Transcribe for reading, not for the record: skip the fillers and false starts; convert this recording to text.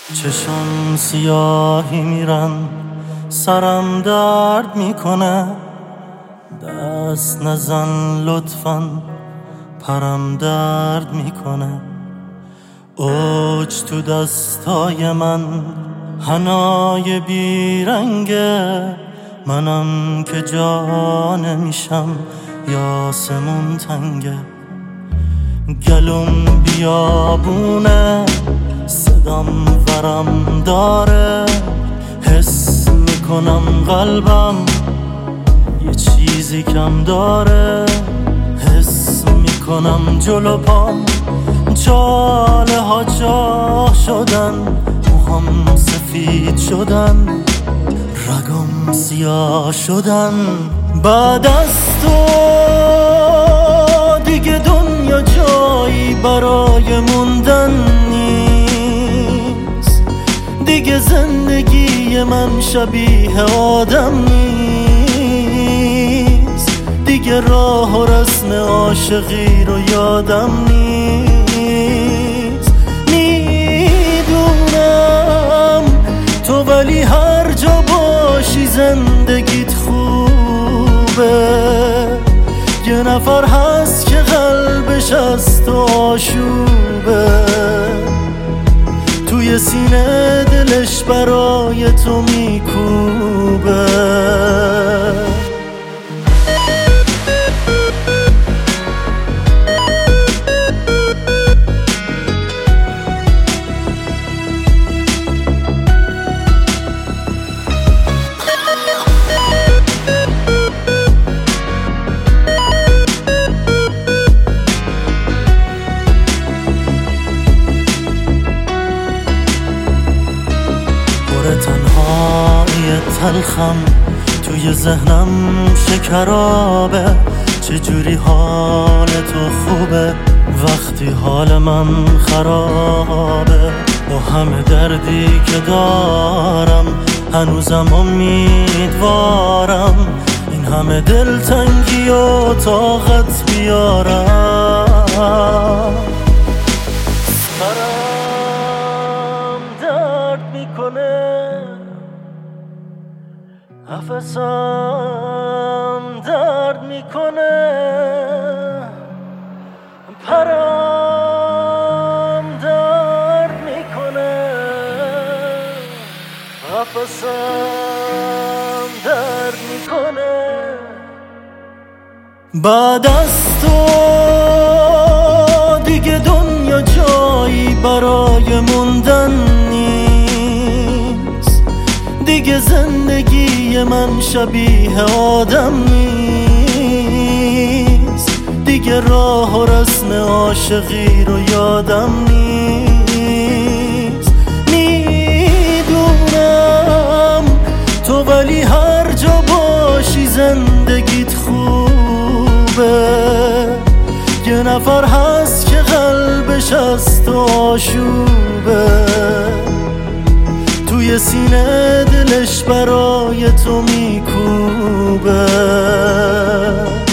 چشم سیاهی میرن، سرم درد میکنه. دست نزن لطفاً، پرم درد میکنه. اوج تو دستای من، حنای بیرنگه. منم که جا نمیشم، یاسمون تنگه. گلوم بیابونه، صدام ورم داره. حس میکنم قلبم یه چیزی کم داره. حس میکنم جلو پام چاله ها جا شدن. موهام سفید شدن، رگم سیاه شدن. بعد از تو دیگه دنیا جایی برای موندن نیست. دیگه زندگی من شبیه آدم نیست. دیگه راه و رسم عاشقی رو یادم نیست. میدونم تو ولی هر جا باشی زندگیت خوبه. یه نفر هست که قلبش از تو آشوبه. توی سینه دلش برای تو میکوبه. تنهایی تلخم توی ذهنم شکرابه. چجوری حال تو خوبه وقتی حال من خرابه. با همه دردی که دارم هنوزم امیدوارم این همه دلتنگی و طاقت بیارم. سرم درد میکنه، نفسم درد میکنه. پرم درد میکنه، نفسم درد میکنه. بعد از تو دیگه دنیا جایی برای موندن نیست. دیگه زندگی من شبیه آدم نیست. دیگه راه و رسم عاشقی رو یادم نیست. میدونم تو ولی هر جا باشی زندگیت خوبه. یه نفر هست که قلبش از تو آشوبه. توی سینه دلش برای تو میکوبه.